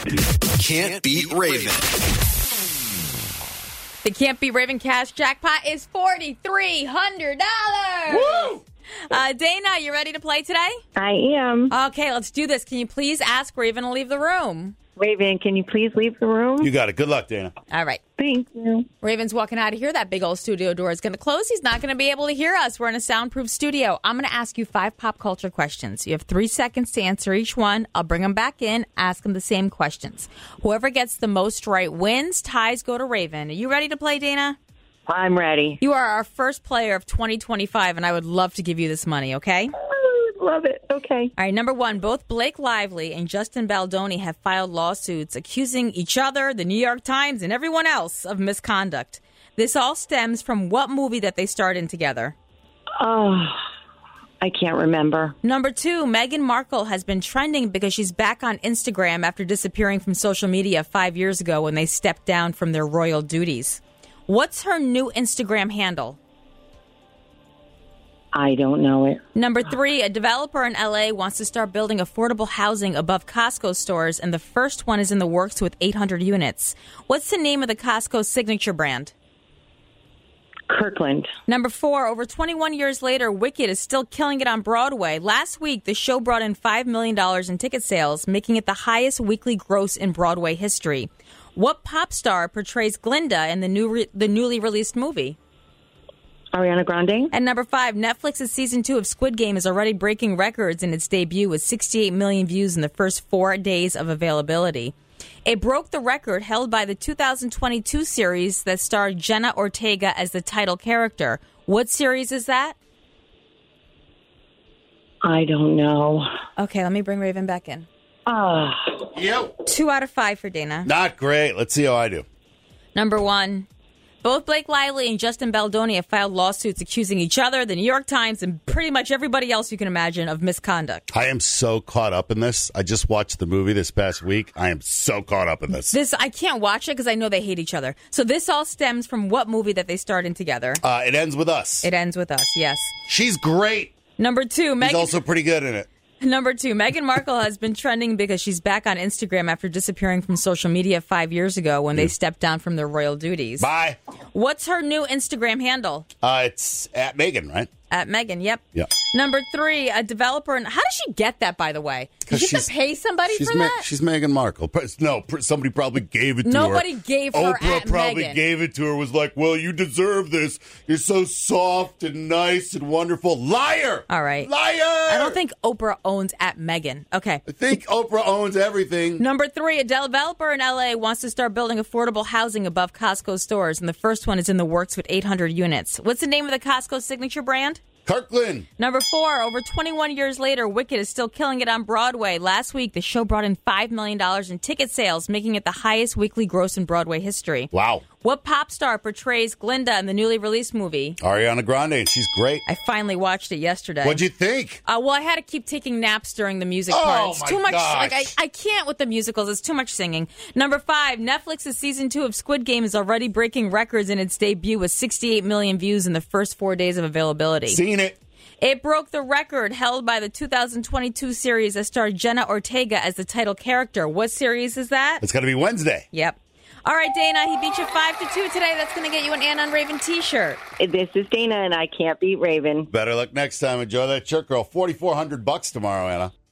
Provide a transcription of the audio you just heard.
Can't Beat Raven. The Can't Beat Raven cash jackpot is $4,300. Woo! Dana, you ready to play today? I am. Okay, let's do this. Can you please ask Raven to leave the room? Raven, can you please leave the room? You got it. Good luck, Dana. All right. Thank you. Raven's walking out of here. That big old studio door is going to close. He's not going to be able to hear us. We're in a soundproof studio. I'm going to ask you 5 pop culture questions. You have 3 seconds to answer each one. I'll bring them back in, ask them the same questions. Whoever gets the most right wins. Ties go to Raven. Are you ready to play, Dana? I'm ready. You are our first player of 2025, and I would love to give you this money, okay? Love it. Okay. All right, number 1, both Blake Lively and Justin Baldoni have filed lawsuits accusing each other, the New York Times, and everyone else of misconduct. This all stems from what movie that they starred in together? Oh, I can't remember. Number 2, Meghan Markle has been trending because she's back on Instagram after disappearing from social media 5 years ago when they stepped down from their royal duties. What's her new Instagram handle? I don't know it. Number 3, a developer in L.A. wants to start building affordable housing above Costco stores, and the first one is in the works with 800 units. What's the name of the Costco signature brand? Kirkland. Number 4, over 21 years later, Wicked is still killing it on Broadway. Last week, the show brought in $5 million in ticket sales, making it the highest weekly gross in Broadway history. What pop star portrays Glinda in the newly released movie? Ariana Grande. And number 5, Netflix's season 2 of Squid Game is already breaking records in its debut with 68 million views in the first 4 days of availability. It broke the record held by the 2022 series that starred Jenna Ortega as the title character. What series is that? I don't know. Okay, let me bring Raven back in. Yep. 2 out of 5 for Dana. Not great. Let's see how I do. Number 1, both Blake Lively and Justin Baldoni have filed lawsuits accusing each other, the New York Times, and pretty much everybody else you can imagine of misconduct. I am so caught up in this. I just watched the movie this past week. I am so caught up in this. I can't watch it because I know they hate each other. So this all stems from what movie that they starred in together? It ends with us. It ends with us, yes. She's great. Number 2, He's also pretty good in it. Number 2, Meghan Markle has been trending because she's back on Instagram after disappearing from social media 5 years ago when they stepped down from their royal duties. Bye. What's her new Instagram handle? It's at Megan, right? At Megan, yep. Yep. Number 3, a developer. How does she get that, by the way? Did she have to pay somebody for that? She's Meghan Markle. No, somebody probably gave it to her. Nobody gave her Oprah at probably Meghan. gave it to her, was like, well, you deserve this. You're so soft and nice and wonderful. Liar! All right. Liar! I don't think Oprah owns at Megan. Okay. I think Oprah owns everything. Number 3, a developer in L.A. wants to start building affordable housing above Costco stores, and the first one is in the works with 800 units. What's the name of the Costco signature brand? Kirkland. Number 4, over 21 years later, Wicked is still killing it on Broadway. Last week, the show brought in $5 million in ticket sales, making it the highest weekly gross in Broadway history. Wow. What pop star portrays Glinda in the newly released movie? Ariana Grande, and she's great. I finally watched it yesterday. What'd you think? Well, I had to keep taking naps during the music Oh, parts. my Too much. gosh. Like I can't with the musicals. It's too much singing. Number 5, Netflix's season 2 of Squid Game is already breaking records in its debut with 68 million views in the first 4 days of availability. Seen it. It broke the record held by the 2022 series that starred Jenna Ortega as the title character. What series is that? It's going to be Wednesday. Yep. All right, Dana, he beat you 5-2 today. That's going to get you an Anna and Raven t-shirt. This is Dana, and I can't beat Raven. Better luck next time. Enjoy that shirt, girl. $4,400 tomorrow, Anna.